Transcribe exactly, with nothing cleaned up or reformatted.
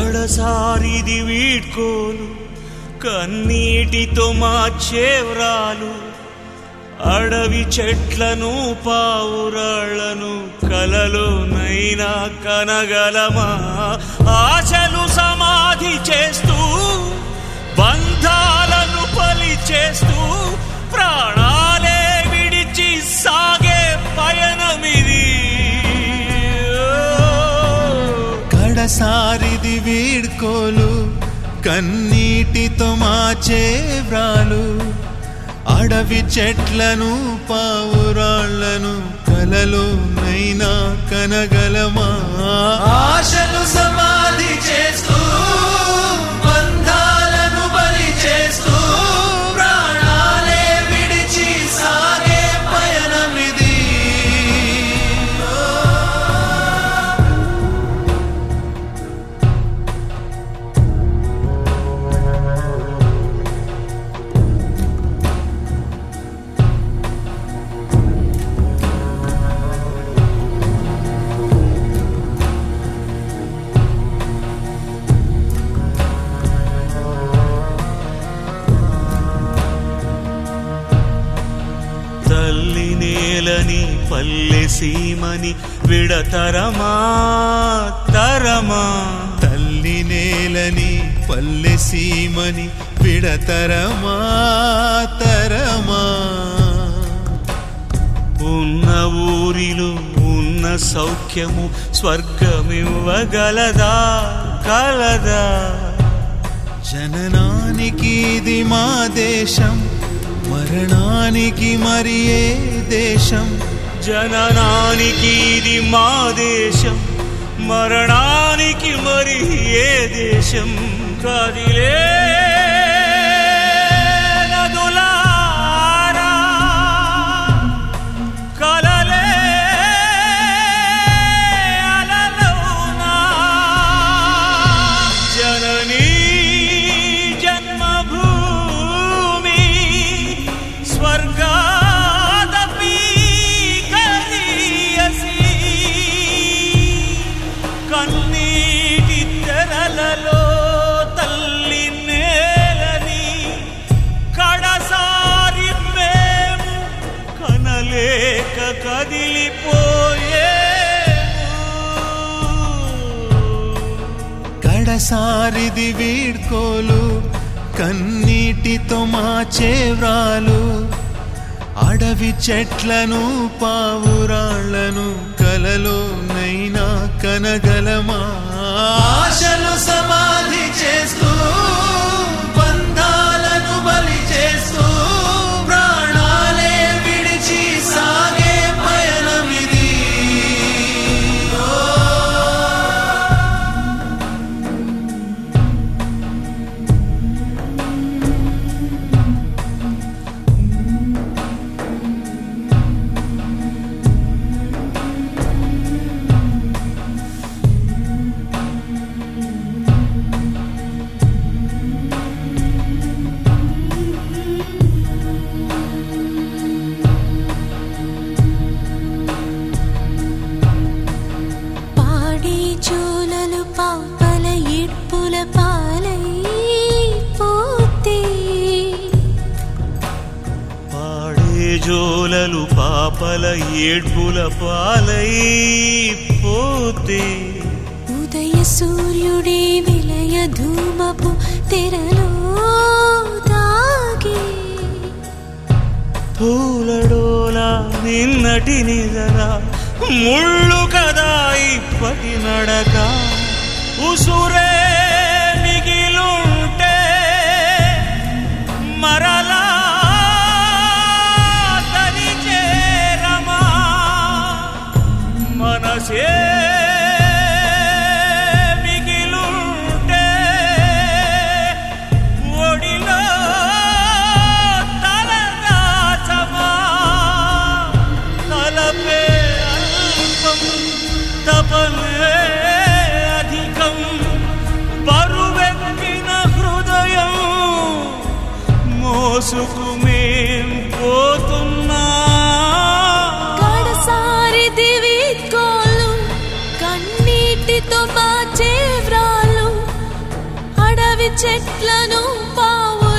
కడసారిది వీడ్కోలు కన్నీటితో మార్చేవ్రాలు అడవి చెట్లను పావురాళ్లను కలలోనైనా కనగలమా ఆశలు సమాధి చేస్తూ బంధాలను బలి చేస్తూ ప్రాణాలే విడిచి సాగే పయనమిది కడసారిది వీడ్కోలు కన్నీటితో మార్చే వ్రాలు అడవి చెట్లను పావురాళ్లను కలలోనైనా కనగలమా ఆశలు సమాధి చేస్తూ బంధాలను బలి చేస్తూ ప్రాణాలే విడిచి సాగే పయనమిది తల్లి నేలని పల్లె సీమని విడతరమా తరమా తల్లి నేలని పల్లె సీమని విడతరమా తరమా ఉన్న ఊరిలో ఉన్న సౌఖ్యము స్వర్గమివ్వగలదా కలదా జననానికి ఇది మా దేశం మరణానికి మరి ఏ దేశం జననానికి ఇది మా దేశం మరణానికి మరి ఏ దేశం కదిలే నదులారా కలలే అలలోనా జననీ జన్మభూమి స్వర్గాదపి కరియసి కన్నీటి తెరలలో తల్లి నేలని కడసారి మేము కనలేక కదిలిపోయేము కడసారిది వీడ్కోలు కన్నీటితో మార్చే వ్రాలు అడవి చెట్లను పావురాళ్లను కలలోనైనా కనగలమా ఆశలు సమాధి చేస్తూ బంధాలను బలి చేస్తూ ప్రాణాలే విడిచి సాగే పయనమిది పాడి జోలలు పాపల ఇడ్పుల పాలై పోతే పాడే జోలలు పాపల ఏడ్పుల పాలై పోతే ఉదయ సూర్యుడే విలయ ధూమపు తెరలో దాగి పూలడోలా నిన్నటి నిజరా ముళ్ళు కదా ఇప్పటి నడక ఉసురే మిగిలుంటే మరలా తని చేరమా మనసే మిగిలుంటే ఒడిలో తలదాచమా తలపే అల్పం తపనే అధికం బరువెక్కిన హృదయం మోసుకు మేం పోతున్నా కడసారిది వీడ్కోలు కన్నీటితో మార్చే వ్రాలు చెట్లను పావుల